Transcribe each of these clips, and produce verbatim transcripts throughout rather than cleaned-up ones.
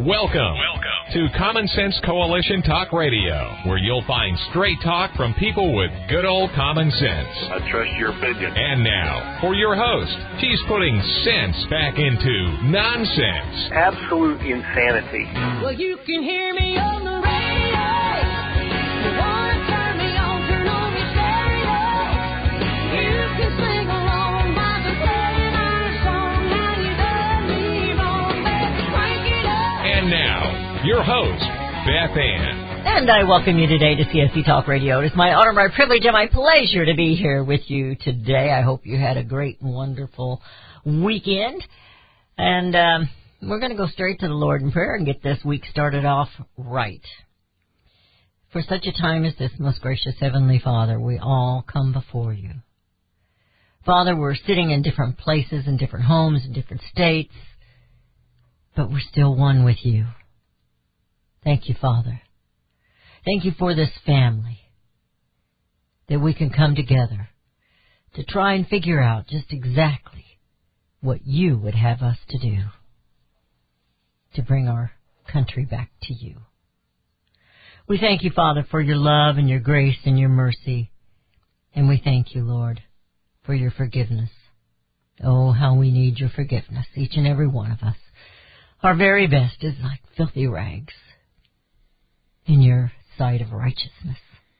Welcome, Welcome to Common Sense Coalition Talk Radio, where you'll find straight talk from people with good old common sense. I trust your opinion. And now, for your host, she's putting sense back into nonsense. Absolute insanity. Well, you can hear me on the radio. You want to turn me on, turn on your stereo. You can sing along while they're playing our song. Now you done me wrong, baby, crank it up. And now, your host, Beth Ann. And I welcome you today to C S C Talk Radio. It is my honor, my privilege, and my pleasure to be here with you today. I hope you had a great and wonderful weekend. And um, we're going to go straight to the Lord in prayer and get this week started off right. For such a time as this, most gracious Heavenly Father, we all come before you. Father, we're sitting in different places, in different homes, in different states, but we're still one with you. Thank you, Father. Thank you for this family, that we can come together to try and figure out just exactly what you would have us to do to bring our country back to you. We thank you, Father, for your love and your grace and your mercy. And we thank you, Lord, for your forgiveness. Oh, how we need your forgiveness, each and every one of us. Our very best is like filthy rags in your sight of righteousness.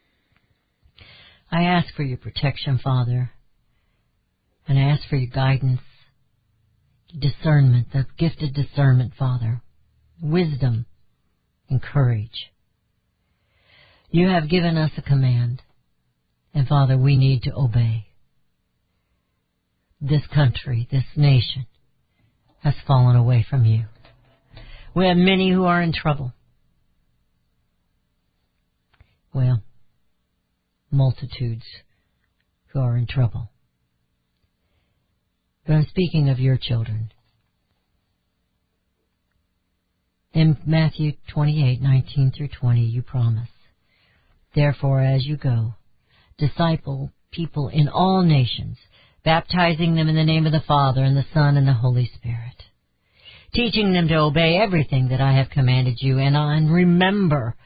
I ask for your protection, Father, and I ask for your guidance, discernment, the gifted discernment, Father, wisdom and courage. You have given us a command, and Father, we need to obey. This country, this nation, has fallen away from you. We have many who are in trouble. Well, multitudes who are in trouble. But I'm speaking of your children. In Matthew twenty-eight, nineteen through twenty, you promise, therefore, as you go, disciple people in all nations, baptizing them in the name of the Father and the Son and the Holy Spirit, teaching them to obey everything that I have commanded you, and, and remember,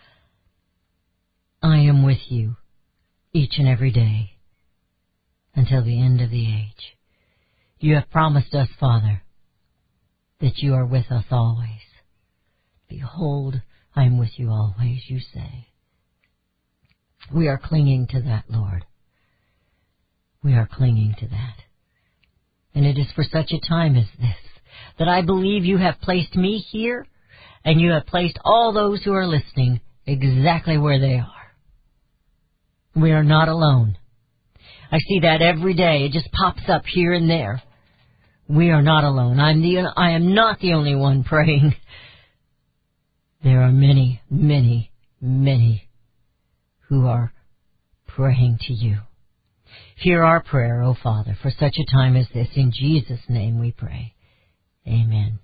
I am with you each and every day until the end of the age. You have promised us, Father, that you are with us always. Behold, I am with you always, you say. We are clinging to that, Lord. We are clinging to that. And it is for such a time as this that I believe you have placed me here, and you have placed all those who are listening exactly where they are. We are not alone. I see that every day. It just pops up here and there. We are not alone. I'm the, I am not the only one praying. There are many, many, many who are praying to you. Hear our prayer, O Father, for such a time as this. In Jesus' name we pray. Amen.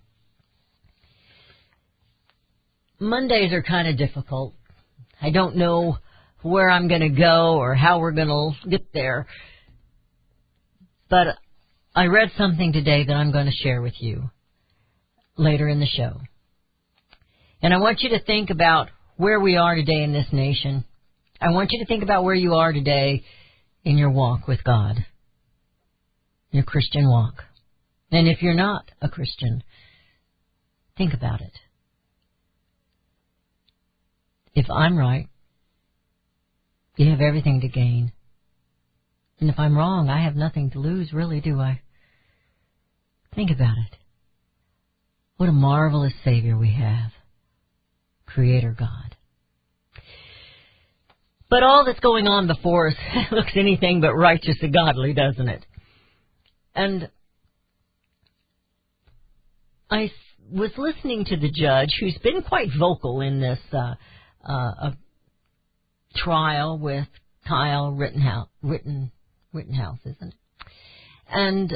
Mondays are kind of difficult. I don't know where I'm going to go or how we're going to get there. But I read something today that I'm going to share with you later in the show. And I want you to think about where we are today in this nation. I want you to think about where you are today in your walk with God, your Christian walk. And if you're not a Christian, think about it. If I'm right, you have everything to gain. And if I'm wrong, I have nothing to lose, really, do I? Think about it. What a marvelous Savior we have. Creator God. But all that's going on before us looks anything but righteous and godly, doesn't it? And I was listening to the judge, who's been quite vocal in this uh, uh, trial with Kyle Rittenhouse, Ritten, Rittenhouse, isn't it? And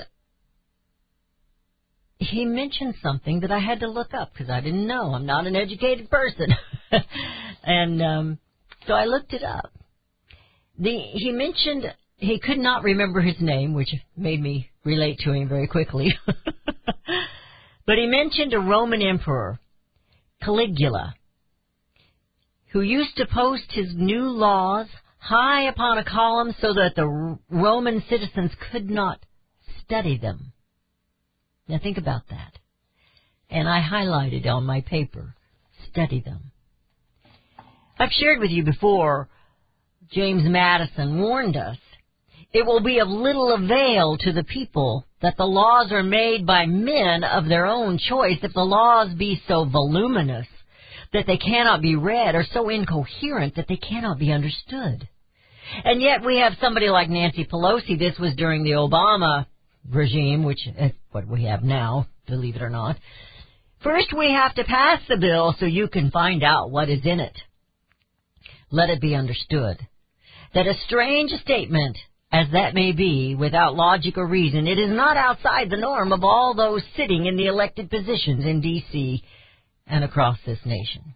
he mentioned something that I had to look up because I didn't know. I'm not an educated person. and um, so I looked it up. The, he mentioned he could not remember his name, which made me relate to him very quickly. But he mentioned a Roman emperor Caligula, who used to post his new laws high upon a column so that the Roman citizens could not study them. Now think about that. And I highlighted on my paper, study them. I've shared with you before, James Madison warned us, it will be of little avail to the people that the laws are made by men of their own choice if the laws be so voluminous that they cannot be read, or so incoherent that they cannot be understood. And yet we have somebody like Nancy Pelosi. This was during the Obama regime, which is what we have now, believe it or not. First we have to pass the bill so you can find out what is in it. Let it be understood that a strange statement as that may be, without logic or reason, it is not outside the norm of all those sitting in the elected positions in D C and across this nation.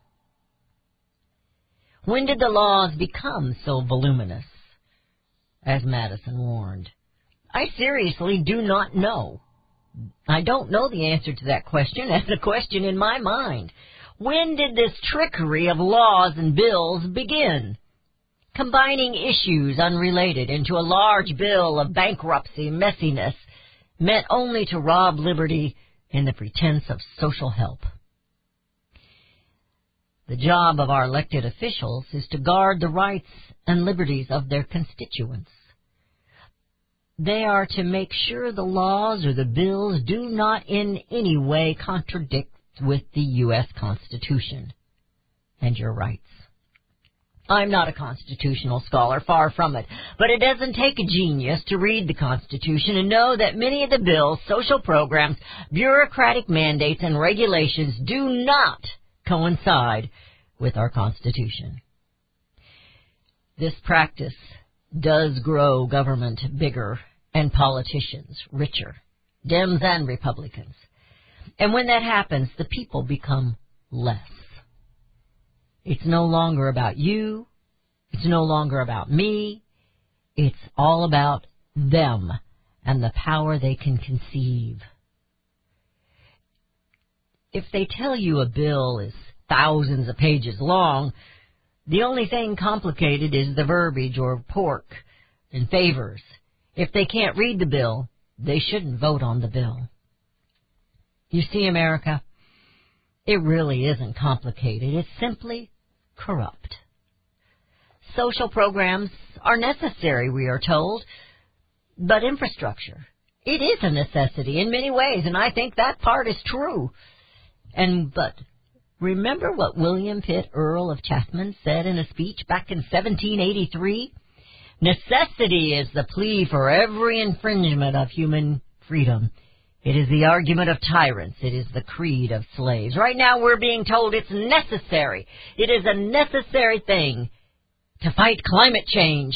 When did the laws become so voluminous, as Madison warned? I seriously do not know. I don't know the answer to that question, as a question in my mind. When did this trickery of laws and bills begin? Combining issues unrelated into a large bill of bankruptcy messiness meant only to rob liberty in the pretense of social help. The job of our elected officials is to guard the rights and liberties of their constituents. They are to make sure the laws or the bills do not in any way contradict with the U S Constitution and your rights. I'm not a constitutional scholar, far from it, but it doesn't take a genius to read the Constitution and know that many of the bills, social programs, bureaucratic mandates, and regulations do not coincide with our Constitution. This practice does grow government bigger and politicians richer, Dems and Republicans. And when that happens, the people become less. It's no longer about you. It's no longer about me. It's all about them and the power they can conceive. If they tell you a bill is thousands of pages long, the only thing complicated is the verbiage or pork and favors. If they can't read the bill, they shouldn't vote on the bill. You see, America, it really isn't complicated. It's simply corrupt. Social programs are necessary, we are told, but infrastructure, it is a necessity in many ways, and I think that part is true. And but remember what William Pitt, Earl of Chatham, said in a speech back in seventeen eighty-three? Necessity is the plea for every infringement of human freedom. It is the argument of tyrants. It is the creed of slaves. Right now we're being told it's necessary. It is a necessary thing to fight climate change.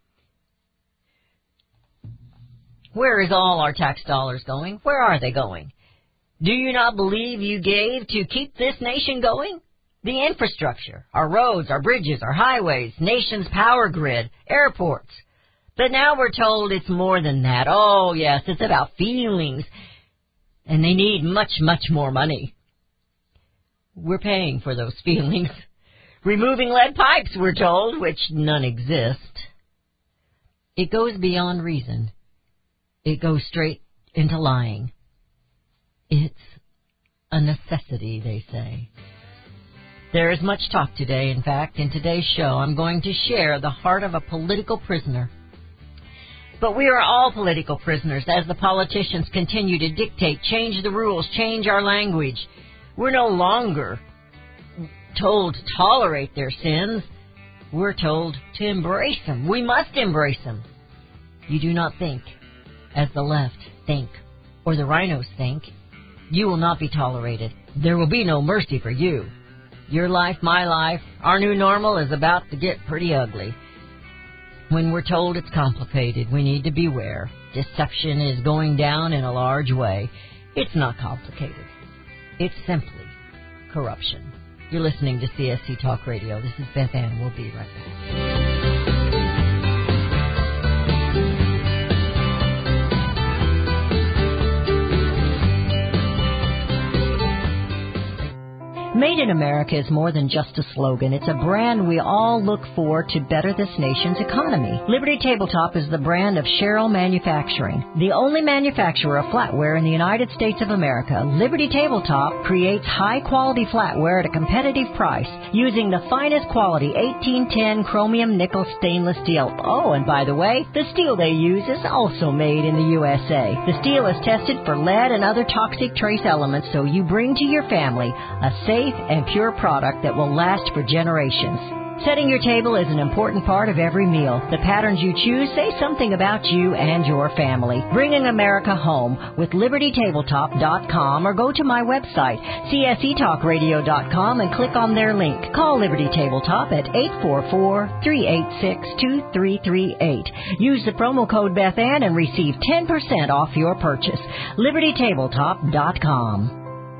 Where is all our tax dollars going? Where are they going? Do you not believe you gave to keep this nation going? The infrastructure, our roads, our bridges, our highways, nation's power grid, airports. But now we're told it's more than that. Oh, yes, it's about feelings. And they need much, much more money. We're paying for those feelings. Removing lead pipes, we're told, which none exist. It goes beyond reason. It goes straight into lying. It's a necessity, they say. There is much talk today. In fact, in today's show, I'm going to share the heart of a political prisoner. But we are all political prisoners as the politicians continue to dictate, change the rules, change our language. We're no longer told to tolerate their sins. We're told to embrace them. We must embrace them. You do not think as the left think or the rhinos think. You will not be tolerated. There will be no mercy for you. Your life, my life, our new normal is about to get pretty ugly. When we're told it's complicated, we need to beware. Deception is going down in a large way. It's not complicated. It's simply corruption. You're listening to C S C Talk Radio. This is Beth Ann. We'll be right back. Made in America is more than just a slogan. It's a brand we all look for to better this nation's economy. Liberty Tabletop is the brand of Sherrill Manufacturing, the only manufacturer of flatware in the United States of America. Liberty Tabletop creates high-quality flatware at a competitive price using the finest quality eighteen ten chromium nickel stainless steel. Oh, and by the way, the steel they use is also made in the U S A. The steel is tested for lead and other toxic trace elements, so you bring to your family a safe and pure product that will last for generations. Setting your table is an important part of every meal. The patterns you choose say something about you and your family. Bringing America home with Liberty Tabletop dot com, or go to my website, C S E talk radio dot com, and click on their link. Call Liberty Tabletop at eight four four, three eight six, two three three eight. Use the promo code Beth Ann and receive ten percent off your purchase. Liberty Tabletop dot com.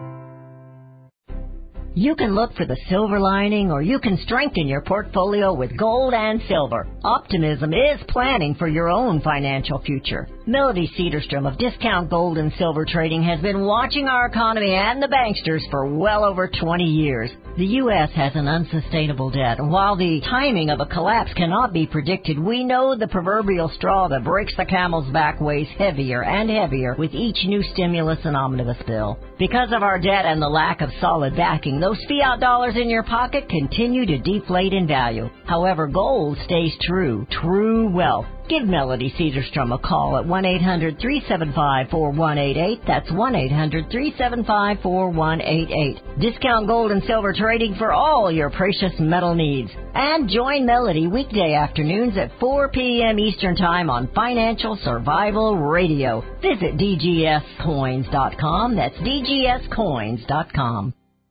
You can look for the silver lining, or you can strengthen your portfolio with gold and silver. Optimism is planning for your own financial future. Melody Cedarstrom of Discount Gold and Silver Trading has been watching our economy and the banksters for well over twenty years. The U S has an unsustainable debt, and while the timing of a collapse cannot be predicted, we know the proverbial straw that breaks the camel's back weighs heavier and heavier with each new stimulus and omnibus bill. Because of our debt and the lack of solid backing, those fiat dollars in your pocket continue to deflate in value. However, gold stays true, true wealth. Give Melody Cedarstrom a call at one eight hundred, three seven five, four one eight eight. That's one eight hundred, three seven five, four one eight eight. Discount Gold and Silver Trading for all your precious metal needs. And join Melody weekday afternoons at four p.m. Eastern Time on Financial Survival Radio. Visit D G S coins dot com. That's D G S coins dot com.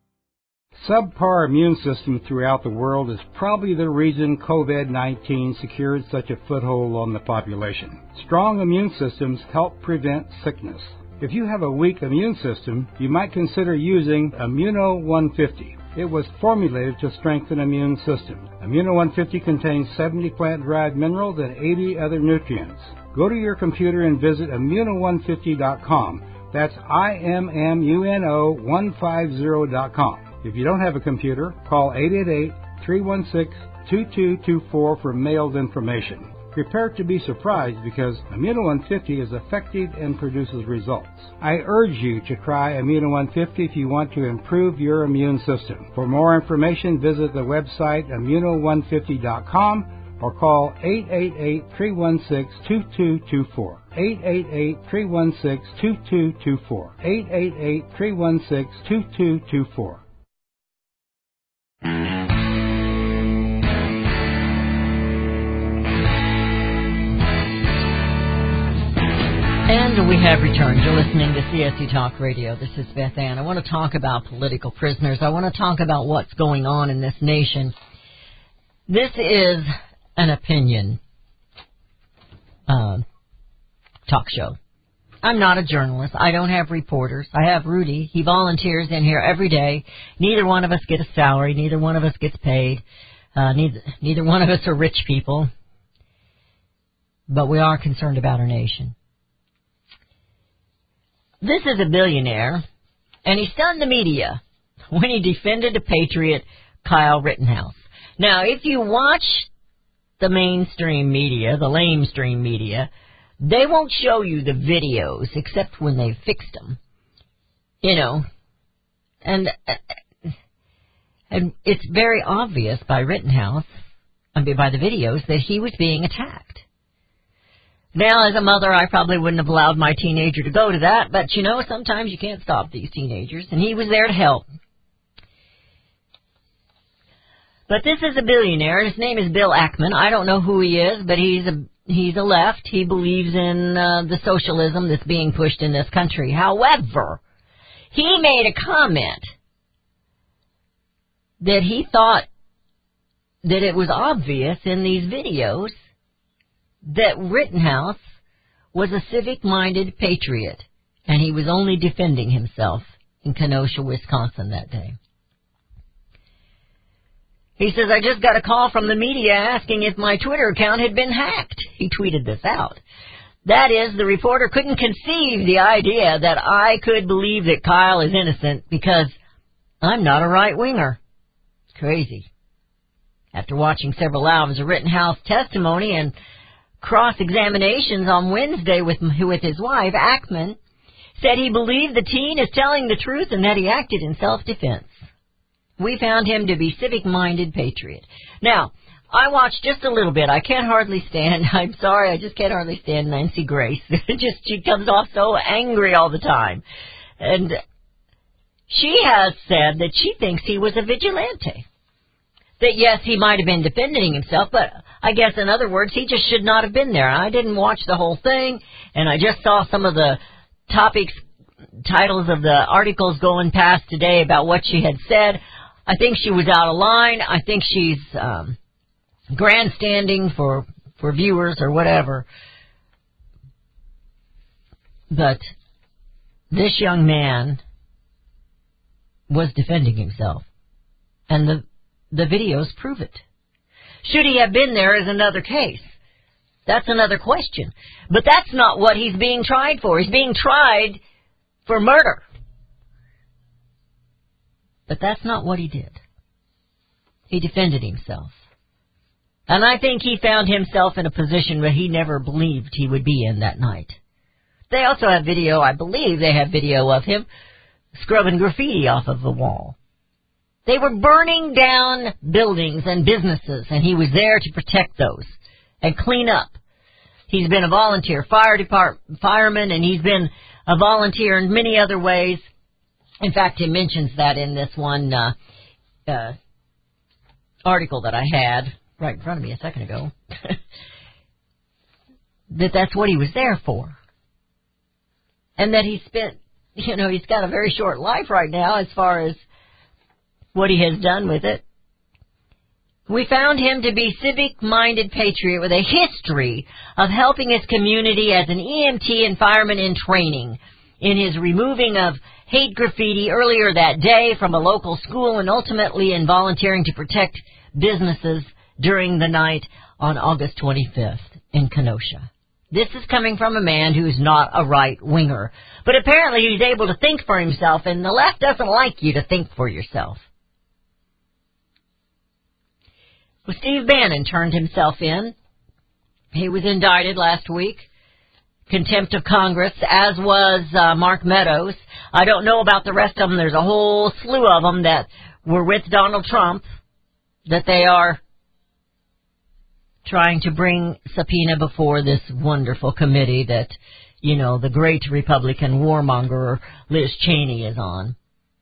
Subpar immune system throughout the world is probably the reason COVID nineteen secured such a foothold on the population. Strong immune systems help prevent sickness. If you have a weak immune system, you might consider using Immuno one fifty. It was formulated to strengthen immune system. Immuno one fifty contains seventy plant-derived minerals and eighty other nutrients. Go to your computer and visit immuno one fifty dot com. That's I M M U N O one fifty dot com. If you don't have a computer, call eight eight eight, three one six, two two two four for mailed information. Prepare to be surprised because Immuno one fifty is effective and produces results. I urge you to try Immuno one fifty if you want to improve your immune system. For more information, visit the website immuno one fifty dot com or call eight eight eight, three one six, two two two four. eight eight eight, three one six, two two two four. eight eight eight, three one six, two two two four. And we have returned. You're listening to C S E Talk Radio. This is Beth Ann. I want to talk about political prisoners. I want to talk about what's going on in this nation. This is an opinion uh, talk show. I'm not a journalist. I don't have reporters. I have Rudy. He volunteers in here every day. Neither one of us get a salary. Neither one of us gets paid. Uh, neither, neither one of us are rich people. But we are concerned about our nation. This is a billionaire, and he stunned the media when he defended the patriot Kyle Rittenhouse. Now, if you watch the mainstream media, the lamestream media, they won't show you the videos except when they fixed them. You know, and and it's very obvious by Rittenhouse, I mean by the videos, that he was being attacked. Now, as a mother, I probably wouldn't have allowed my teenager to go to that, but, you know, sometimes you can't stop these teenagers, and he was there to help. But this is a billionaire. His name is Bill Ackman. I don't know who he is, but he's a he's a left. He believes in uh, the socialism that's being pushed in this country. However, he made a comment that he thought that it was obvious in these videos that Rittenhouse was a civic-minded patriot, and he was only defending himself in Kenosha, Wisconsin that day. He says, I just got a call from the media asking if my Twitter account had been hacked. He tweeted this out. That is, the reporter couldn't conceive the idea that I could believe that Kyle is innocent because I'm not a right-winger. Crazy. After watching several hours of Rittenhouse testimony and cross-examinations on Wednesday with, with his wife, Ackman said he believed the teen is telling the truth and that he acted in self-defense. We found him to be civic-minded patriot. Now, I watched just a little bit. I can't hardly stand, I'm sorry, I just can't hardly stand Nancy Grace. just, she comes off so angry all the time. And she has said that she thinks he was a vigilante. That, yes, he might have been defending himself, but I guess, in other words, he just should not have been there. I didn't watch the whole thing, and I just saw some of the topics, titles of the articles going past today about what she had said. I think she was out of line. I think she's um, grandstanding for, for viewers or whatever. But this young man was defending himself, and the the videos prove it. Should he have been there is another case. That's another question. But that's not what he's being tried for. He's being tried for murder. But that's not what he did. He defended himself. And I think he found himself in a position where he never believed he would be in that night. They also have video, I believe they have video of him scrubbing graffiti off of the wall. They were burning down buildings and businesses, and he was there to protect those and clean up. He's been a volunteer fire department fireman, and he's been a volunteer in many other ways. In fact, he mentions that in this one uh, uh, article that I had right in front of me a second ago, that that's what he was there for. And that he spent, you know, he's got a very short life right now as far as what he has done with it. We found him to be civic-minded patriot with a history of helping his community as an E M T and fireman in training, in his removing of hate graffiti earlier that day from a local school, and ultimately in volunteering to protect businesses during the night on August twenty-fifth in Kenosha. This is coming from a man who's not a right-winger. But apparently he's able to think for himself, and the left doesn't like you to think for yourself. Well, Steve Bannon turned himself in. He was indicted last week. Contempt of Congress, as was uh, Mark Meadows. I don't know about the rest of them. There's a whole slew of them that were with Donald Trump that they are trying to bring subpoena before this wonderful committee that, you know, the great Republican warmonger Liz Cheney is on.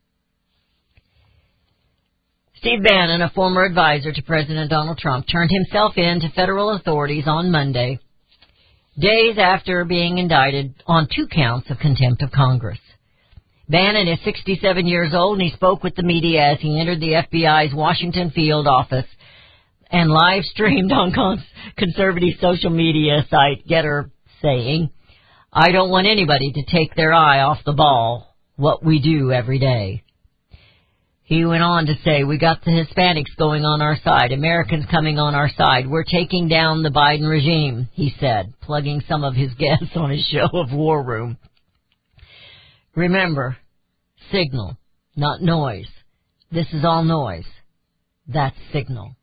Steve Bannon, a former advisor to President Donald Trump, turned himself in to federal authorities on Monday, days after being indicted on two counts of contempt of Congress. Bannon is sixty-seven years old, and he spoke with the media as he entered the F B I's Washington field office and live streamed on cons- conservative social media site Getter, saying, "I don't want anybody to take their eye off the ball, what we do every day." He went on to say, "We got the Hispanics going on our side, Americans coming on our side. We're taking down the Biden regime," he said, plugging some of his guests on his show of War Room. Remember, signal, not noise. This is all noise. That's signal.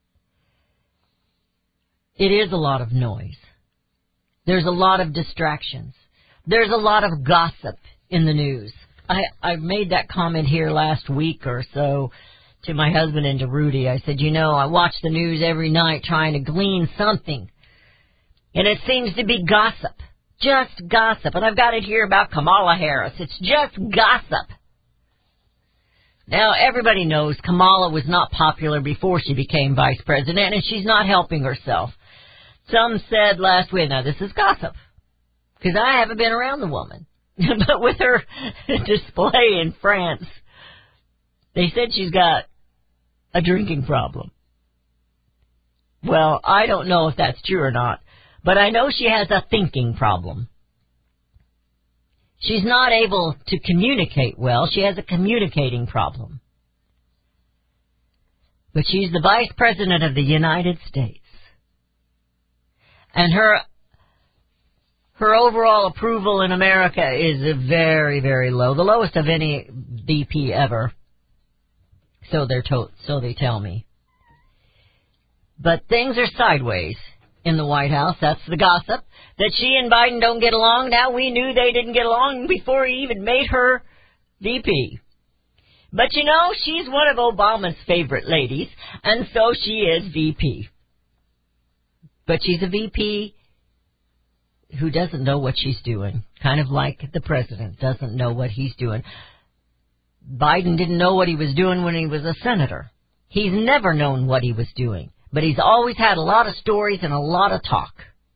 It is a lot of noise. There's a lot of distractions. There's a lot of gossip in the news. I, I made that comment here last week or so to my husband and to Rudy. I said, you know, I watch the news every night trying to glean something, and it seems to be gossip. Just gossip. And I've got it here about Kamala Harris. It's just gossip. Now, everybody knows Kamala was not popular before she became vice president, and she's not helping herself. Some said last week, now this is gossip, because I haven't been around the woman. But with her display in France, they said she's got a drinking problem. Well, I don't know if that's true or not, but I know she has a thinking problem. She's not able to communicate well. She has a communicating problem. But she's the Vice President of the United States. And her her overall approval in America is very, very low, the lowest of any V P ever. So they're to- so they tell me. But things are sideways in the White House. That's the gossip. That she and Biden don't get along. Now, we knew they didn't get along before he even made her V P. But you know, she's one of Obama's favorite ladies, and so she is V P. But she's a V P who doesn't know what she's doing. Kind of like the president doesn't know what he's doing. Biden didn't know what he was doing when he was a senator. He's never known what he was doing. But he's always had a lot of stories and a lot of talk.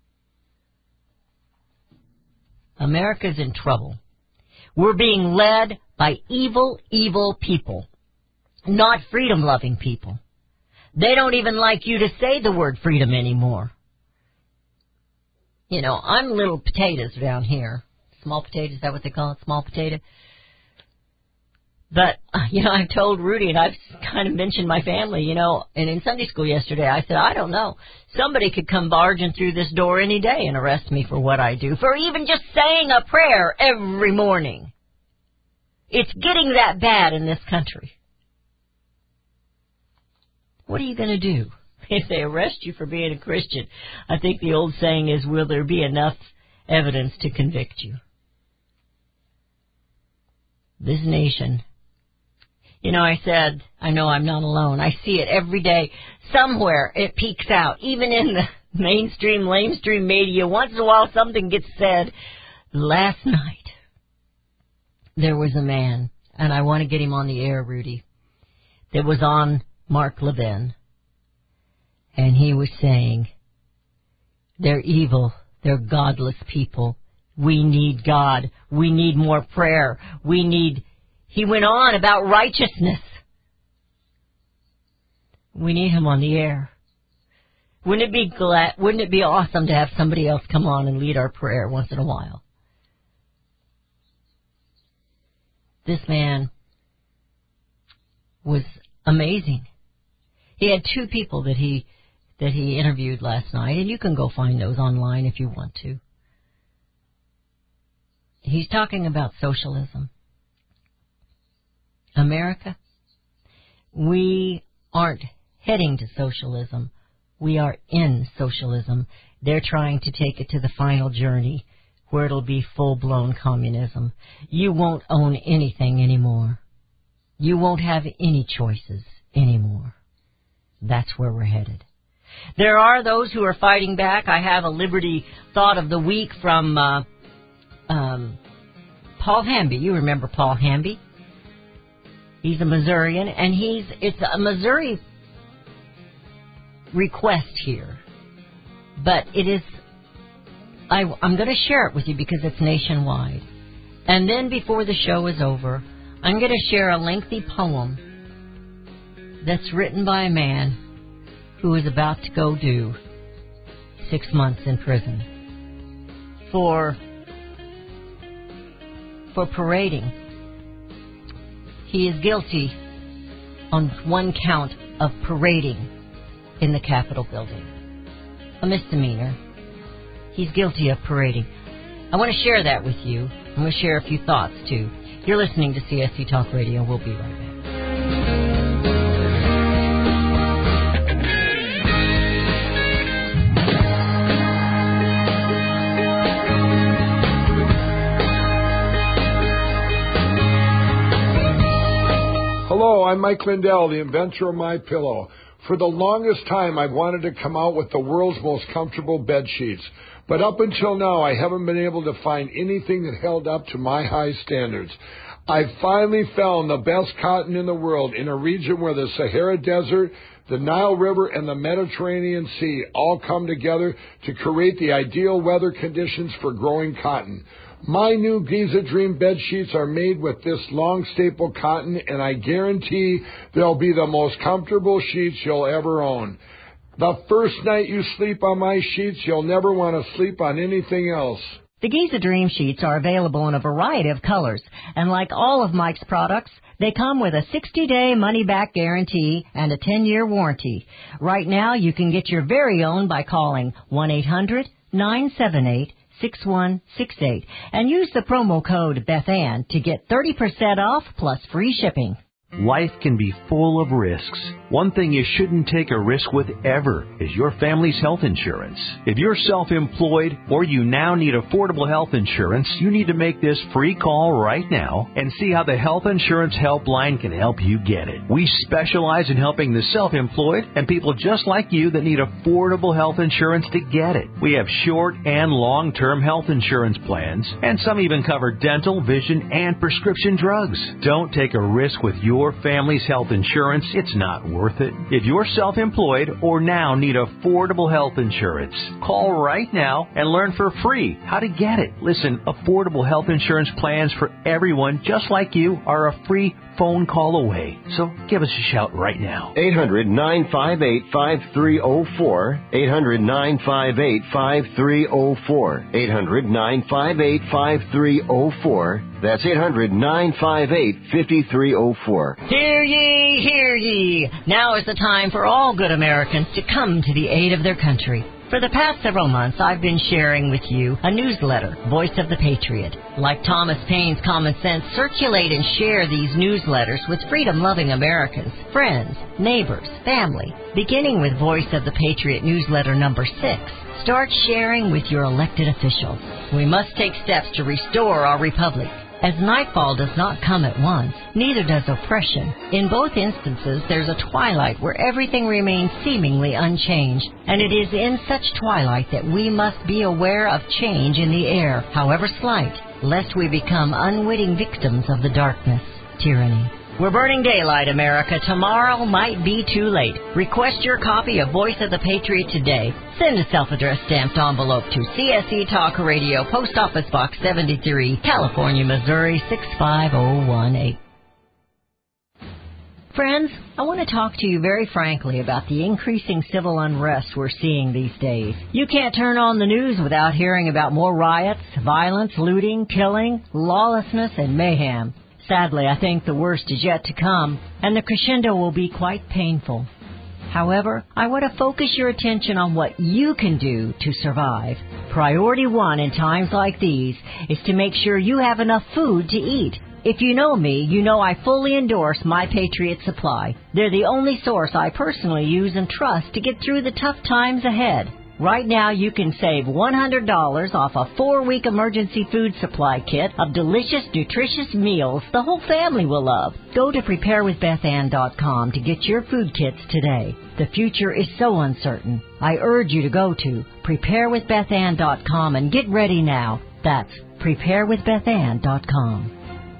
America's in trouble. We're being led by evil, evil people, not freedom-loving people. They don't even like you to say the word freedom anymore. You know, I'm little potatoes down here. Small potatoes, is that what they call it? Small potato? But, you know, I've told Rudy, and I've kind of mentioned my family, you know, and in Sunday school yesterday, I said, I don't know. Somebody could come barging through this door any day and arrest me for what I do, for even just saying a prayer every morning. It's getting that bad in this country. What are you going to do if they arrest you for being a Christian? I think the old saying is, will there be enough evidence to convict you? This nation... You know, I said, I know I'm not alone. I see it every day. Somewhere it peeks out, even in the mainstream, lamestream media. Once in a while something gets said. Last night, there was a man, and I want to get him on the air, Rudy, that was on Mark Levin. And he was saying, they're evil, they're godless people. We need God. We need more prayer. We need... He went on about righteousness. We need him on the air. Wouldn't it be glad, wouldn't it be awesome to have somebody else come on and lead our prayer once in a while? This man was amazing. He had two people that he that he interviewed last night, and you can go find those online if you want to. He's talking about socialism. America, we aren't heading to socialism. We are in socialism. They're trying to take it to the final journey where it'll be full-blown communism. You won't own anything anymore. You won't have any choices anymore. That's where we're headed. There are those who are fighting back. I have a Liberty Thought of the Week from uh, um, Paul Hamby. You remember Paul Hamby? He's a Missourian, and he's it's a Missouri request here. But it is, I, I'm going to share it with you because it's nationwide. And then before the show is over, I'm going to share a lengthy poem that's written by a man who is about to go do six months in prison for, for parading. He is guilty on one count of parading in the Capitol building. A misdemeanor. He's guilty of parading. I want to share that with you. I'm going to share a few thoughts, too. You're listening to C S C Talk Radio. We'll be right back. Hello, I'm Mike Lindell, the inventor of My Pillow. For the longest time, I've wanted to come out with the world's most comfortable bed sheets. But up until now, I haven't been able to find anything that held up to my high standards. I finally found the best cotton in the world in a region where the Sahara Desert, the Nile River, and the Mediterranean Sea all come together to create the ideal weather conditions for growing cotton. My new Giza Dream bed sheets are made with this long staple cotton, and I guarantee they'll be the most comfortable sheets you'll ever own. The first night you sleep on my sheets, you'll never want to sleep on anything else. The Giza Dream Sheets are available in a variety of colors, and like all of Mike's products, they come with a sixty-day money-back guarantee and a ten-year warranty. Right now, you can get your very own by calling one eight hundred nine seven eight six one six eight and use the promo code Beth Ann to get thirty percent off plus free shipping. Life can be full of risks. One thing you shouldn't take a risk with ever is your family's health insurance. If you're self-employed or you now need affordable health insurance, you need to make this free call right now and see how the Health Insurance Helpline can help you get it. We specialize in helping the self-employed and people just like you that need affordable health insurance to get it. We have short and long-term health insurance plans, and some even cover dental, vision, and prescription drugs. Don't take a risk with your Your family's health insurance. It's not worth it. If you're self-employed or now need affordable health insurance, call right now and learn for free how to get it. Listen, affordable health insurance plans for everyone just like you are a free phone call away. So give us a shout right now. eight hundred, nine five eight, five three zero four. eight hundred, nine five eight, five three zero four. eight hundred, nine five eight, five three zero four. That's eight hundred, nine five eight, five three zero four. Hear ye, hear ye. Now is the time for all good Americans to come to the aid of their country. For the past several months, I've been sharing with you a newsletter, Voice of the Patriot. Like Thomas Paine's Common Sense, circulate and share these newsletters with freedom-loving Americans, friends, neighbors, family. Beginning with Voice of the Patriot newsletter number six, start sharing with your elected officials. We must take steps to restore our republic. As nightfall does not come at once, neither does oppression. In both instances, there's a twilight where everything remains seemingly unchanged, and it is in such twilight that we must be aware of change in the air, however slight, lest we become unwitting victims of the darkness, tyranny. We're burning daylight, America. Tomorrow might be too late. Request your copy of Voice of the Patriot today. Send a self-addressed stamped envelope to C S E Talk Radio, Post Office Box seventy-three, California, Missouri, six five zero one eight. Friends, I want to talk to you very frankly about the increasing civil unrest we're seeing these days. You can't turn on the news without hearing about more riots, violence, looting, killing, lawlessness, and mayhem. Sadly, I think the worst is yet to come, and the crescendo will be quite painful. However, I want to focus your attention on what you can do to survive. Priority one in times like these is to make sure you have enough food to eat. If you know me, you know I fully endorse My Patriot Supply. They're the only source I personally use and trust to get through the tough times ahead. Right now, you can save one hundred dollars off a four-week emergency food supply kit of delicious, nutritious meals the whole family will love. Go to prepare with beth ann dot com to get your food kits today. The future is so uncertain. I urge you to go to prepare with beth ann dot com and get ready now. That's prepare with beth ann dot com.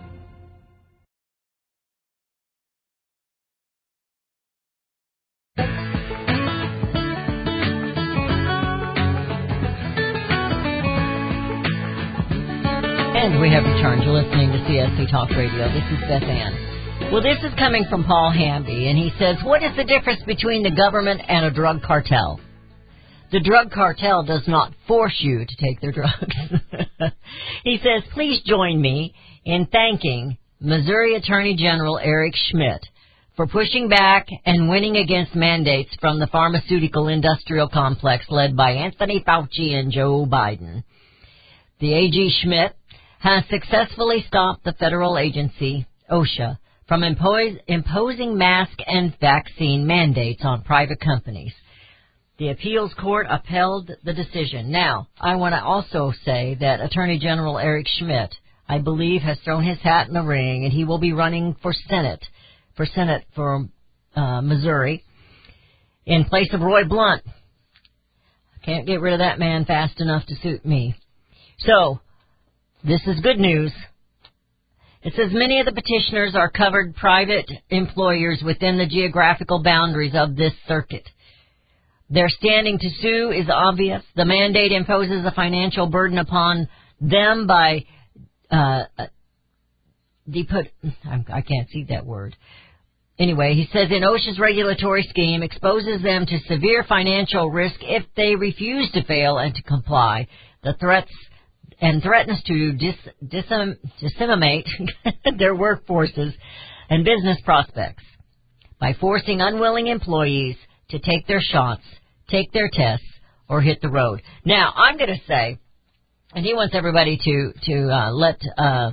And we have returned. You're listening to C S C Talk Radio. This is Beth Ann. Well, this is coming from Paul Hamby, and he says, what is the difference between the government and a drug cartel? The drug cartel does not force you to take their drugs. He says, please join me in thanking Missouri Attorney General Eric Schmidt for pushing back and winning against mandates from the pharmaceutical industrial complex led by Anthony Fauci and Joe Biden. The A G Schmidt has successfully stopped the federal agency, OSHA, from impose, imposing mask and vaccine mandates on private companies. The appeals court upheld the decision. Now, I want to also say that Attorney General Eric Schmidt, I believe, has thrown his hat in the ring, and he will be running for Senate, for Senate for uh, Missouri, in place of Roy Blunt. Can't get rid of that man fast enough to suit me. So, this is good news. It says many of the petitioners are covered private employers within the geographical boundaries of this circuit. Their standing to sue is obvious. The mandate imposes a financial burden upon them by uh, deput. I can't see that word. Anyway, he says in OSHA's regulatory scheme exposes them to severe financial risk if they refuse to fail and to comply. The threats and threatens to dis, disem, disseminate their workforces and business prospects by forcing unwilling employees to take their shots, take their tests, or hit the road. Now, I'm going to say, and he wants everybody to, to uh, let uh,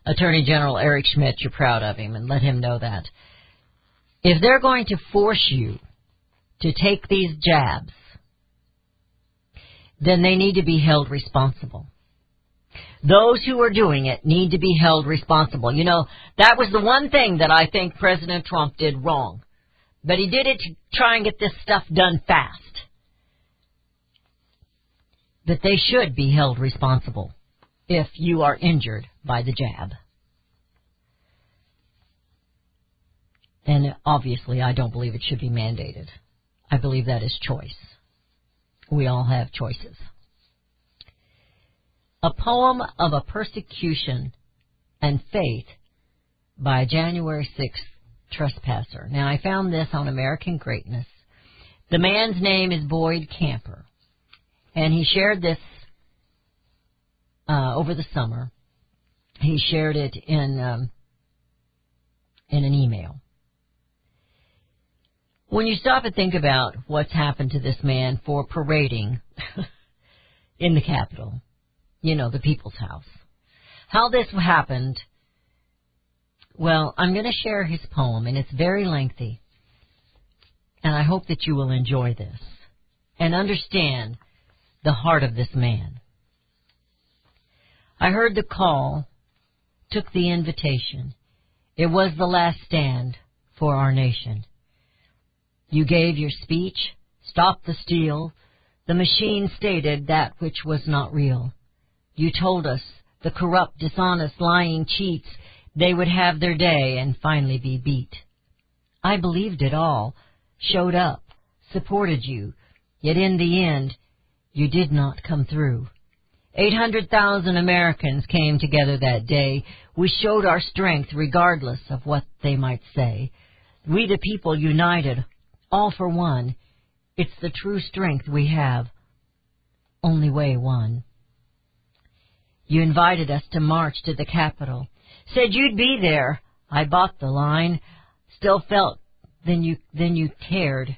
Attorney General Eric Schmidt, you're proud of him, and let him know that. If they're going to force you to take these jabs, then they need to be held responsible. Those who are doing it need to be held responsible. You know, that was the one thing that I think President Trump did wrong. But he did it to try and get this stuff done fast. That they should be held responsible if you are injured by the jab. And obviously, I don't believe it should be mandated. I believe that is choice. We all have choices. A Poem of a Persecution and Faith by January sixth Trespasser. Now, I found this on American Greatness. The man's name is Boyd Camper, and he shared this uh, over the summer. He shared it in um, in an email. When you stop and think about what's happened to this man for parading in the Capitol, you know, the People's House, how this happened, well, I'm going to share his poem, and it's very lengthy, and I hope that you will enjoy this and understand the heart of this man. I heard the call, took the invitation. It was the last stand for our nation. You gave your speech, stopped the steal. The machine stated that which was not real. You told us, the corrupt, dishonest, lying cheats, they would have their day and finally be beat. I believed it all, showed up, supported you, yet in the end, you did not come through. Eight hundred thousand Americans came together that day. We showed our strength regardless of what they might say. We the people united, all for one. It's the true strength we have. Only way one. You invited us to march to the Capitol. Said you'd be there. I bought the line. Still felt then you then you cared.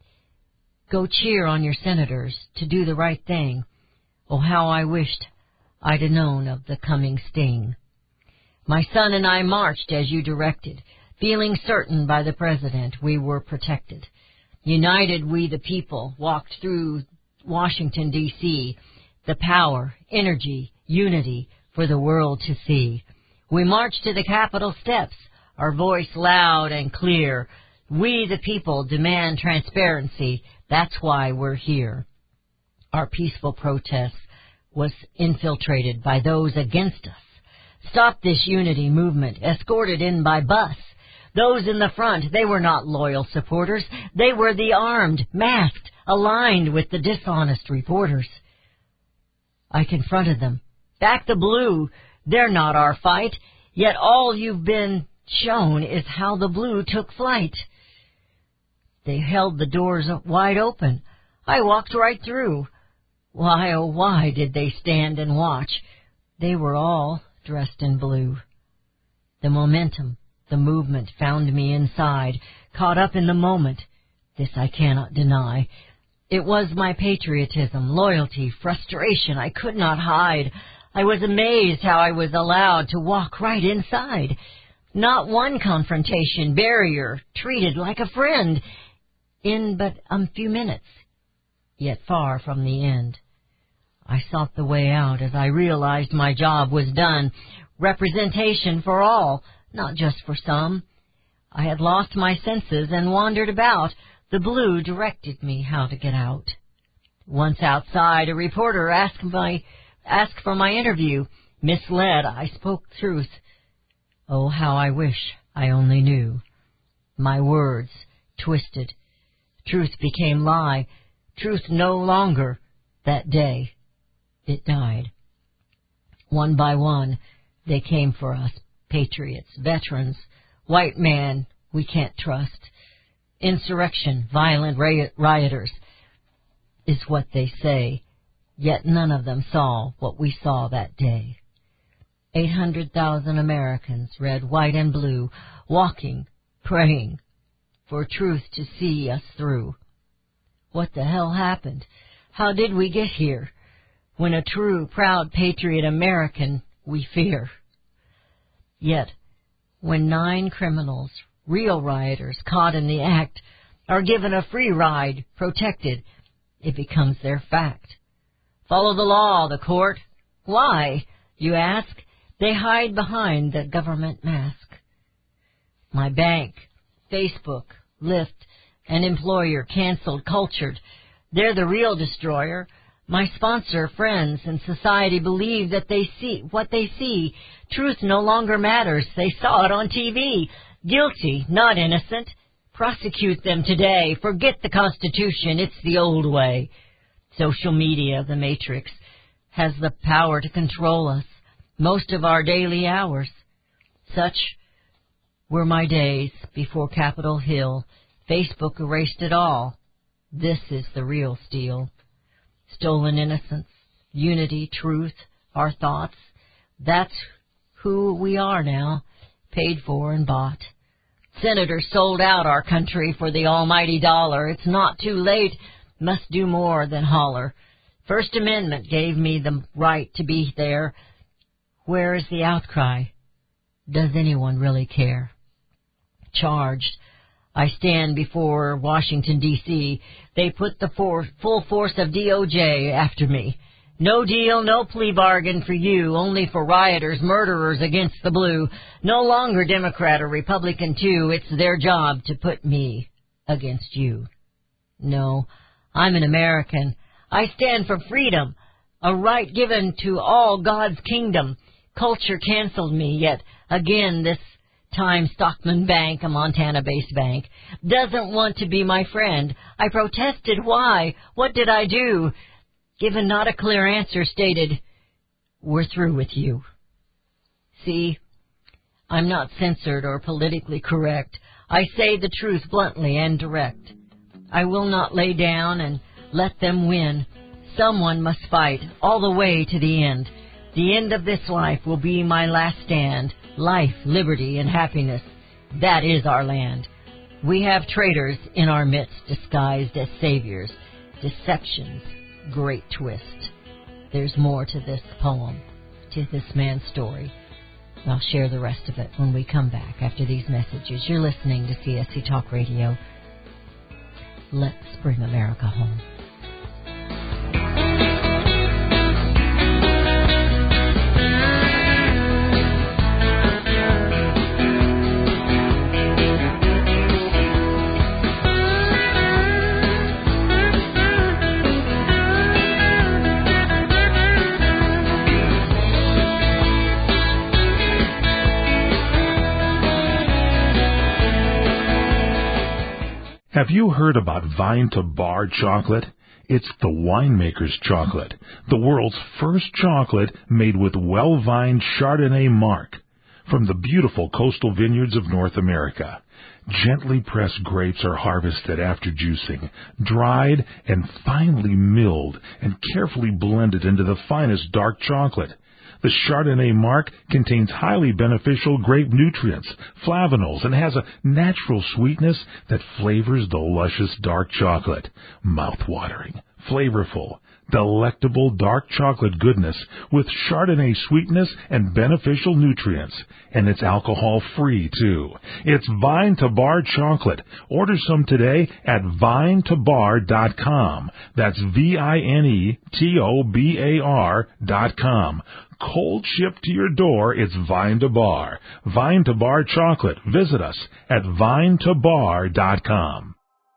Go cheer on your senators to do the right thing. Oh, how I wished I'd have known of the coming sting. My son and I marched as you directed, feeling certain by the President we were protected. United we the people walked through Washington, D C, the power, energy, unity for the world to see. We marched to the Capitol steps, our voice loud and clear. We the people demand transparency, that's why we're here. Our peaceful protest was infiltrated by those against us. Stop this unity movement, escorted in by bus. Those in the front, they were not loyal supporters. They were the armed, masked, aligned with the dishonest reporters. I confronted them. Back the blue. They're not our fight. Yet all you've been shown is how the blue took flight. They held the doors wide open. I walked right through. Why, oh, why did they stand and watch? They were all dressed in blue. The momentum, the movement found me inside, caught up in the moment. This I cannot deny. It was my patriotism, loyalty, frustration I could not hide. I was amazed how I was allowed to walk right inside. Not one confrontation, barrier, treated like a friend. In but a few minutes, yet far from the end. I sought the way out as I realized my job was done. Representation for all, not just for some. I had lost my senses and wandered about. The blue directed me how to get out. Once outside, a reporter asked my asked for my interview. Misled, I spoke truth. Oh, how I wish I only knew. My words twisted. Truth became lie. Truth no longer. That day, it died. One by one, they came for us. Patriots, veterans, white man we can't trust. Insurrection, violent rioters is what they say. Yet none of them saw what we saw that day. Eight hundred thousand Americans, red, white, and blue, walking, praying for truth to see us through. What the hell happened? How did we get here? When a true, proud, patriot American we fear. Yet, when nine criminals, real rioters caught in the act, are given a free ride, protected, it becomes their fact. Follow the law, the court. Why, you ask? They hide behind the government mask. My bank, Facebook, Lyft, and employer canceled, cultured. They're the real destroyer. My sponsor, friends, and society believe that they see what they see. Truth no longer matters. They saw it on T V. Guilty, not innocent. Prosecute them today. Forget the Constitution. It's the old way. Social media, the matrix, has the power to control us most of our daily hours. Such were my days before Capitol Hill. Facebook erased it all. This is the real steal. Stolen innocence, unity, truth, our thoughts. That's who we are now, paid for and bought. Senators sold out our country for the almighty dollar. It's not too late, must do more than holler. First Amendment gave me the right to be there. Where is the outcry? Does anyone really care? Charged, I stand before Washington, D C They put the for- full force of D O J after me. No deal, no plea bargain for you, only for rioters, murderers against the blue. No longer Democrat or Republican too, it's their job to put me against you. No, I'm an American. I stand for freedom, a right given to all God's kingdom. Culture canceled me, yet again this time Stockman Bank, a Montana-based bank, doesn't want to be my friend. I protested. Why? What did I do? Given not a clear answer, stated, we're through with you. See, I'm not censored or politically correct. I say the truth bluntly and direct. I will not lay down and let them win. Someone must fight all the way to the end. The end of this life will be my last stand. Life, liberty, and happiness, that is our land. We have traitors in our midst disguised as saviors. Deceptions, great twist. There's more to this poem, to this man's story. I'll share the rest of it when we come back after these messages. You're listening to C S C Talk Radio. Let's bring America home. Have you heard about Vine to Bar chocolate? It's the winemaker's chocolate, the world's first chocolate made with well-vined Chardonnay marc from the beautiful coastal vineyards of North America. Gently pressed grapes are harvested after juicing, dried and finely milled and carefully blended into the finest dark chocolate. The Chardonnay marc contains highly beneficial grape nutrients, flavanols, and has a natural sweetness that flavors the luscious dark chocolate. Mouth-watering, flavorful, delectable dark chocolate goodness with Chardonnay sweetness and beneficial nutrients. And it's alcohol-free, too. It's Vine to Bar chocolate. Order some today at vine to bar dot com. That's V I N E T O B A R dot com. Cold shipped to your door, it's Vine to Bar. Vine to Bar chocolate. Visit us at vine to bar dot com.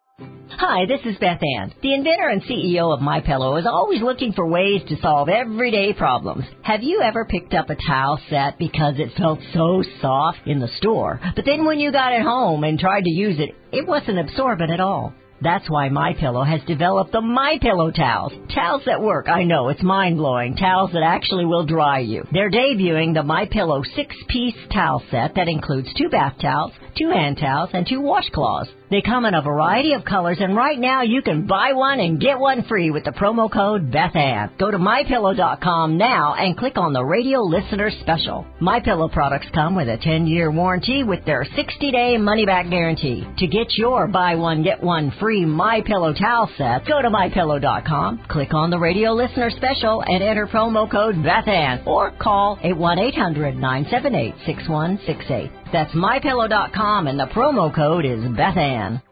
Hi, this is Beth Ann. The inventor and C E O of MyPillow is always looking for ways to solve everyday problems. Have you ever picked up a towel set because it felt so soft in the store, but then when you got it home and tried to use it, it wasn't absorbent at all? That's why MyPillow has developed the MyPillow towels. Towels that work. I know, it's mind-blowing. Towels that actually will dry you. They're debuting the MyPillow six-piece towel set that includes two bath towels, two hand towels, and two washcloths. They come in a variety of colors, and right now you can buy one and get one free with the promo code BethAnn. Go to my pillow dot com now and click on the radio listener special. MyPillow products come with a ten-year warranty with their sixty-day money-back guarantee. To get your buy one, get one free free MyPillow towel sets, go to my pillow dot com, click on the radio listener special, and enter promo code BethAnn, or call eight one eight hundred nine seven eight six one six eight. That's my pillow dot com, and the promo code is BethAnn.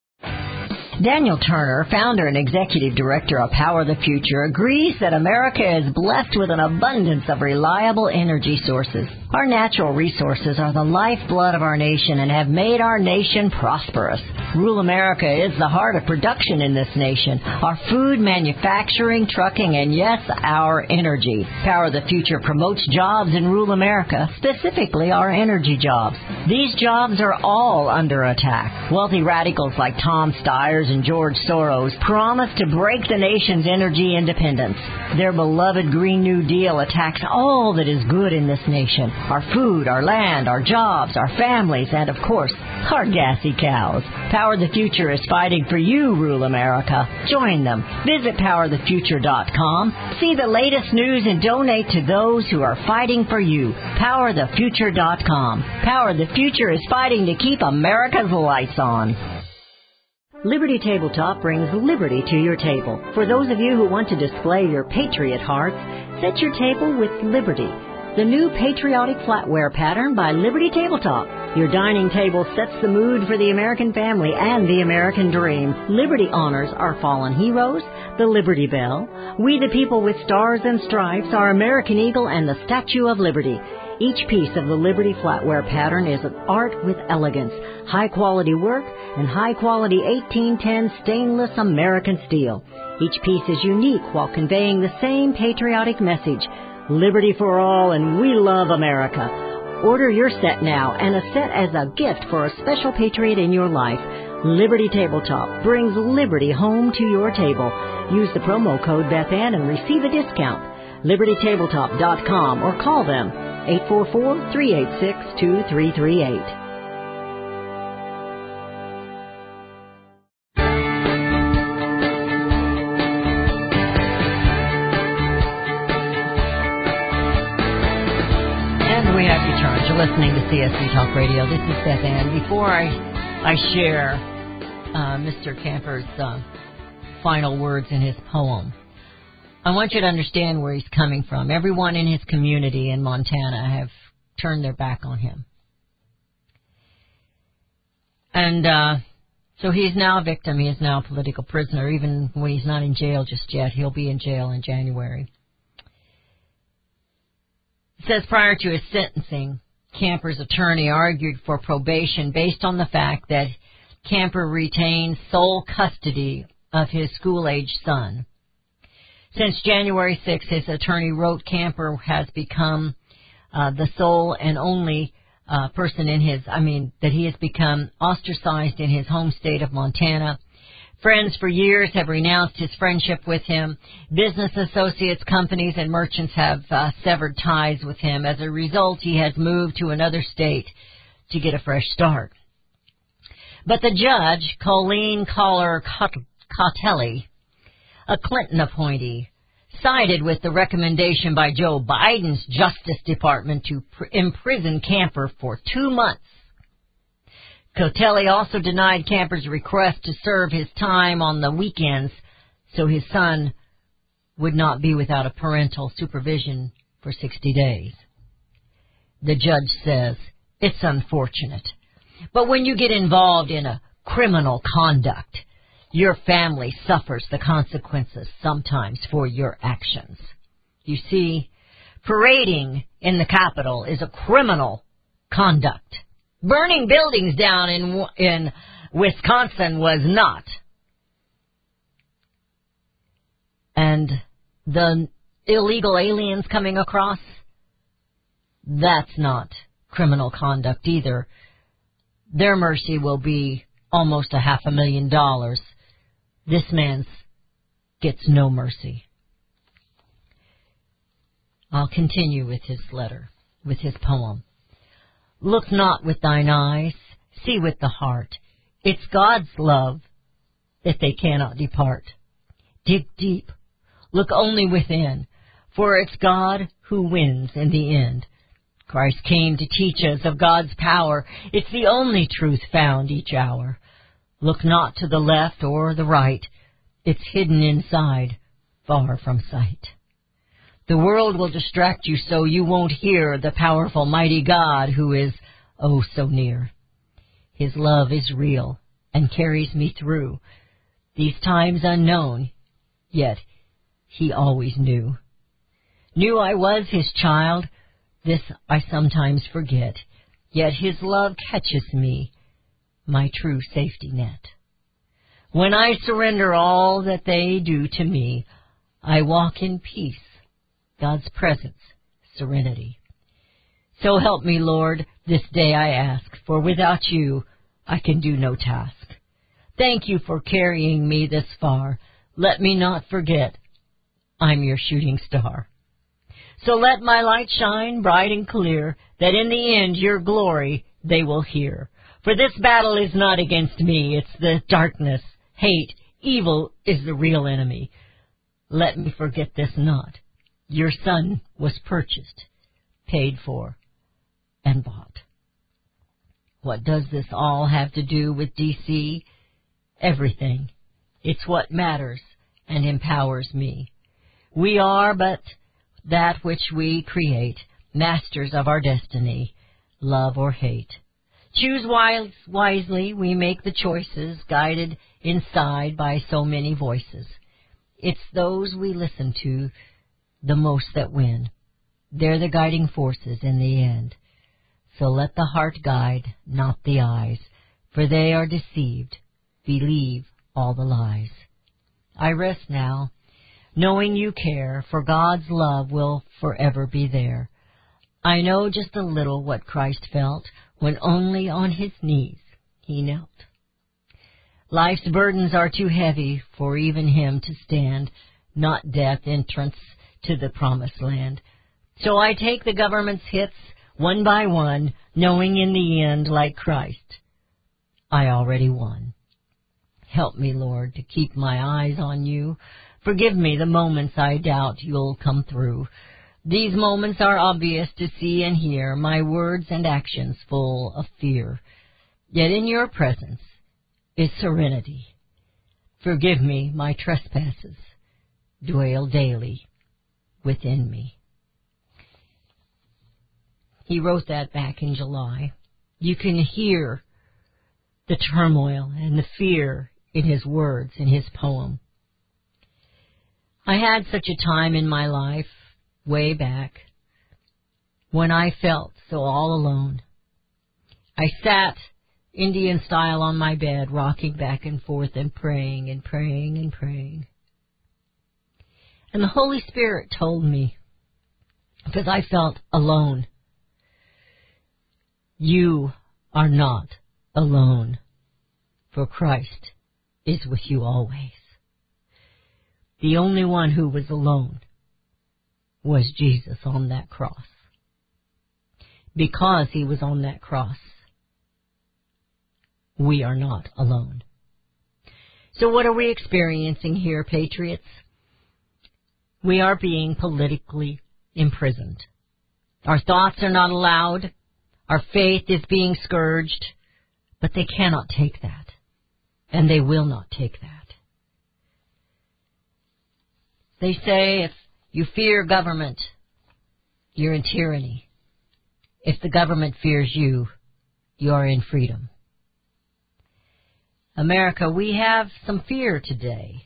Daniel Turner, founder and executive director of Power the Future, agrees that America is blessed with an abundance of reliable energy sources. Our natural resources are the lifeblood of our nation and have made our nation prosperous. Rural America is the heart of production in this nation. Our food, manufacturing, trucking, and yes, our energy. Power the Future promotes jobs in rural America, specifically our energy jobs. These jobs are all under attack. Wealthy radicals like Tom Stiers and George Soros promise to break the nation's energy independence. Their beloved Green New Deal attacks all that is good in this nation. Our food, our land, our jobs, our families, and of course, our gassy cows. Power the Future is fighting for you, rural America. Join them. Visit power the future dot com. See the latest news and donate to those who are fighting for you. power the future dot com. Power the Future is fighting to keep America's lights on. Liberty Tabletop brings liberty to your table. For those of you who want to display your patriot hearts, set your table with Liberty, the new patriotic flatware pattern by Liberty Tabletop. Your dining table sets the mood for the American family and the American dream. Liberty honors our fallen heroes, the Liberty Bell, We the People with Stars and Stripes, our American Eagle, and the Statue of Liberty. Each piece of the Liberty flatware pattern is an art with elegance, high-quality work, and high-quality eighteen ten stainless American steel. Each piece is unique while conveying the same patriotic message, liberty for all, and we love America. Order your set now, and a set as a gift for a special patriot in your life. Liberty Tabletop brings liberty home to your table. Use the promo code BethAnn and receive a discount. liberty tabletop dot com or call them eight four four, three eight six, two three three eight. We have returned. You're listening to C S C Talk Radio. This is Beth Ann. Before I I share uh, Mister Camper's uh, final words in his poem, I want you to understand where he's coming from. Everyone in his community in Montana have turned their back on him. And uh, so he's now a victim. He is now a political prisoner. Even when he's not in jail just yet, he'll be in jail in January. It says prior to his sentencing, Camper's attorney argued for probation based on the fact that Camper retained sole custody of his school-age son. Since January sixth, his attorney wrote Camper has become uh, the sole and only uh, person in his, I mean, that he has become ostracized in his home state of Montana. Friends for years have renounced his friendship with him. Business associates, companies, and merchants have uh, severed ties with him. As a result, he has moved to another state to get a fresh start. But the judge, Colleen Collar Cautelli, a Clinton appointee, sided with the recommendation by Joe Biden's Justice Department to pr- imprison Camper for two months. Cautelli also denied Camper's request to serve his time on the weekends so his son would not be without a parental supervision for sixty days. The judge says, it's unfortunate, but when you get involved in a criminal conduct, your family suffers the consequences sometimes for your actions. You see, parading in the Capitol is a criminal conduct. Burning buildings down in in Wisconsin was not. And the illegal aliens coming across, that's not criminal conduct either. Their mercy will be almost a half a million dollars. This man's gets no mercy. I'll continue with his letter, with his poem. Look not with thine eyes, see with the heart. It's God's love that they cannot depart. Dig deep, look only within, for it's God who wins in the end. Christ came to teach us of God's power. It's the only truth found each hour. Look not to the left or the right. It's hidden inside, far from sight. The world will distract you so you won't hear the powerful, mighty God who is, oh, so near. His love is real and carries me through these times unknown, yet he always knew. Knew I was his child, this I sometimes forget, yet his love catches me, my true safety net. When I surrender all that they do to me, I walk in peace, God's presence, serenity. So help me, Lord, this day I ask, for without you I can do no task. Thank you for carrying me this far. Let me not forget, I'm your shooting star. So let my light shine bright and clear, that in the end your glory they will hear. For this battle is not against me, it's the darkness, hate, evil is the real enemy. Let me forget this not. Your son was purchased, paid for, and bought. What does this all have to do with D C? Everything. It's what matters and empowers me. We are but that which we create, masters of our destiny, love or hate. Choose wise, wisely, we make the choices, guided inside by so many voices. It's those we listen to the most that win. They're the guiding forces in the end. So let the heart guide, not the eyes, for they are deceived. Believe all the lies. I rest now, knowing you care, for God's love will forever be there. I know just a little what Christ felt when only on his knees he knelt. Life's burdens are too heavy for even him to stand, not death entrance to the promised land. So I take the government's hits one by one, knowing in the end, like Christ, I already won. Help me, Lord, to keep my eyes on you. Forgive me the moments I doubt you'll come through. These moments are obvious to see and hear, my words and actions full of fear. Yet in your presence is serenity. Forgive me my trespasses, dwell daily within me. He wrote that back in July. You can hear the turmoil and the fear in his words, in his poem. I had such a time in my life, way back, when I felt so all alone. I sat Indian style on my bed, rocking back and forth and praying and praying and praying. And the Holy Spirit told me, because I felt alone, you are not alone, for Christ is with you always. The only one who was alone was Jesus on that cross. Because he was on that cross, we are not alone. So what are we experiencing here, patriots? We are being politically imprisoned. Our thoughts are not allowed. Our faith is being scourged. But they cannot take that. And they will not take that. They say if you fear government, you're in tyranny. If the government fears you, you are in freedom. America, we have some fear today.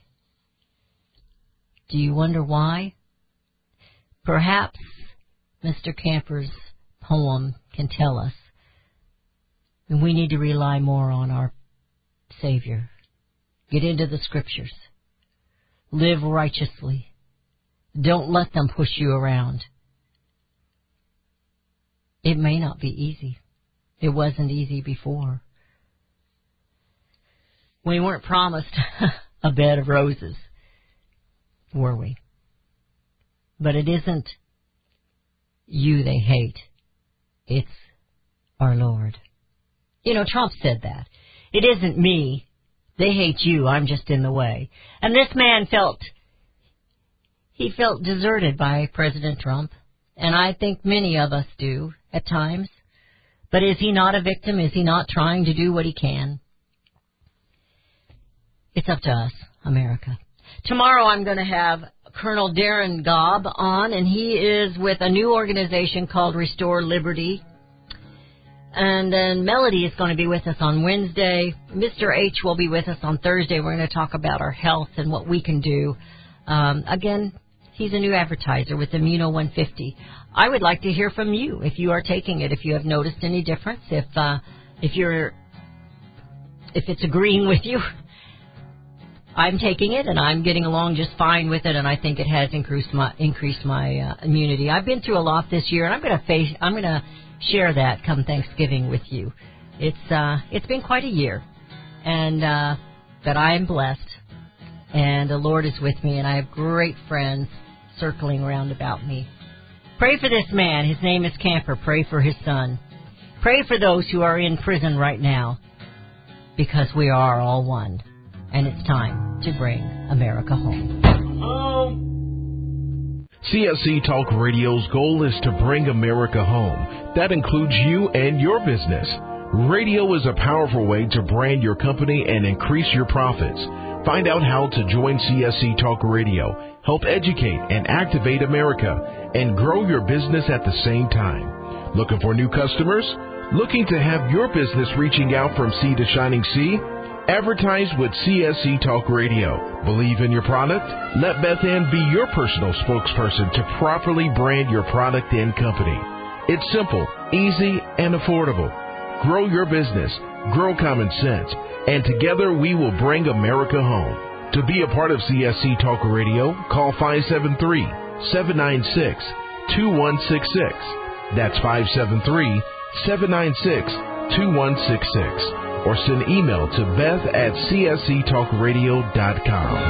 Do you wonder why? Perhaps Mister Camper's poem can tell us. And we need to rely more on our Savior. Get into the Scriptures. Live righteously. Don't let them push you around. It may not be easy. It wasn't easy before. We weren't promised a bed of roses, were we? But it isn't you they hate. It's our Lord. You know, Trump said that. It isn't me. They hate you. I'm just in the way. And this man felt, he felt deserted by President Trump. And I think many of us do at times. But is he not a victim? Is he not trying to do what he can? It's up to us, America. Tomorrow I'm going to have Colonel Darren Gobb on, and he is with a new organization called Restore Liberty. And then Melody is going to be with us on Wednesday. Mister H will be with us on Thursday. We're going to talk about our health and what we can do. Um, again, he's a new advertiser with Immuno one fifty. I would like to hear from you if you are taking it, if you have noticed any difference, if uh, if you're if it's agreeing with you. I'm taking it, and I'm getting along just fine with it, and I think it has increased my increased my uh, immunity. I've been through a lot this year, and I'm going to face I'm going to share that come Thanksgiving with you. It's uh, it's been quite a year, and uh, that I am blessed, and the Lord is with me, and I have great friends circling around about me. Pray for this man. His name is Camper. Pray for his son. Pray for those who are in prison right now, because we are all one, and it's time to bring America home. C S C Talk Radio's goal is to bring America home. That includes you and your business. Radio is a powerful way to brand your company and increase your profits. Find out how to join C S C Talk Radio, help educate and activate America, and grow your business at the same time. Looking for new customers? Looking to have your business reaching out from sea to shining sea? Advertise with C S C Talk Radio. Believe in your product? Let Beth Ann be your personal spokesperson to properly brand your product and company. It's simple, easy, and affordable. Grow your business, grow common sense, and together we will bring America home. To be a part of C S C Talk Radio, call five seven three, seven nine six, two one six six. That's five seven three, seven nine six, two one six six. Or send email to beth at c s c talk radio dot com.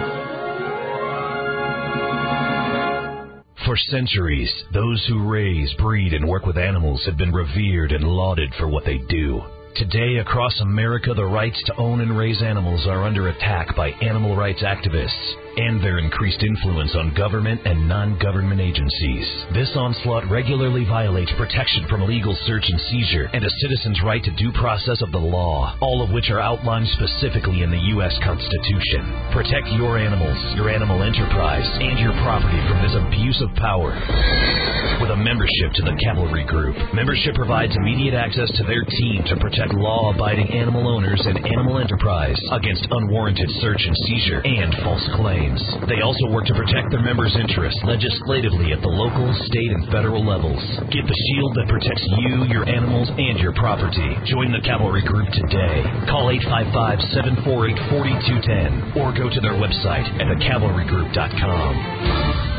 For centuries, those who raise, breed, and work with animals have been revered and lauded for what they do. Today, across America, the rights to own and raise animals are under attack by animal rights activists and their increased influence on government and non-government agencies. This onslaught regularly violates protection from illegal search and seizure and a citizen's right to due process of the law, all of which are outlined specifically in the U S Constitution. Protect your animals, your animal enterprise, and your property from this abuse of power. With a membership to the Cavalry Group, membership provides immediate access to their team to protect law-abiding animal owners and animal enterprise against unwarranted search and seizure and false claims. They also work to protect their members' interests legislatively at the local, state, and federal levels. Get the shield that protects you, your animals, and your property. Join the Cavalry Group today. Call eight five five, seven four eight, four two one zero or go to their website at the cavalry group dot com.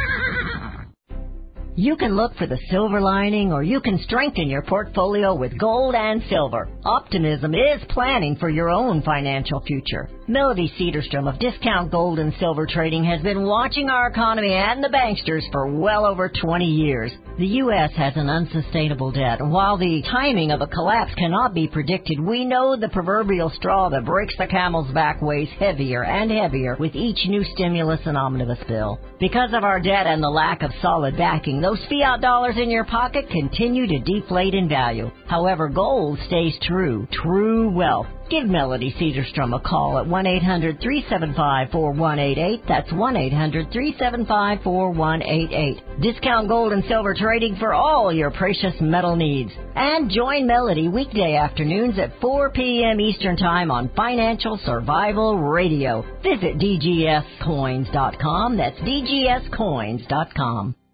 You can look for the silver lining, or you can strengthen your portfolio with gold and silver. Optimism is planning for your own financial future. Melody Cedarstrom of Discount Gold and Silver Trading has been watching our economy and the banksters for well over twenty years. The U S has an unsustainable debt, and while the timing of a collapse cannot be predicted, we know the proverbial straw that breaks the camel's back weighs heavier and heavier with each new stimulus and omnibus bill. Because of our debt and the lack of solid backing, those fiat dollars in your pocket continue to deflate in value. However, gold stays true, true wealth. Give Melody Cedarstrom a call at one eight hundred, three seven five, four one eight eight. That's one eight hundred, three seven five, four one eight eight. Discount Gold and Silver Trading for all your precious metal needs. And join Melody weekday afternoons at four p.m. Eastern Time on Financial Survival Radio. Visit d g s coins dot com. That's d g s coins dot com.